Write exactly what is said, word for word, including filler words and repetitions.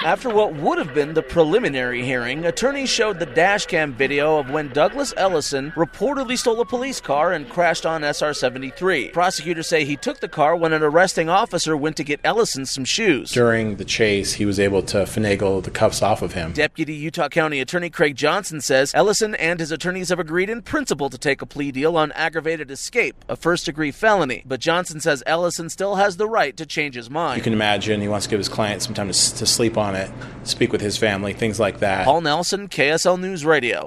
After what would have been the preliminary hearing, attorneys showed the dash cam video of when Douglas Ellison reportedly stole a police car and crashed on S R seventy-three. Prosecutors say he took the car when an arresting officer went to get Ellison some shoes. During the chase, he was able to finagle the cuffs off of him. Deputy Utah County Attorney Craig Johnson says Ellison and his attorneys have agreed in principle to take a plea deal on aggravated escape, a first-degree felony. But Johnson says Ellison still has the right to change his mind. You can imagine he wants to give his client some time to, to sleep on it, speak with his family, things like that. Paul Nelson, K S L News Radio.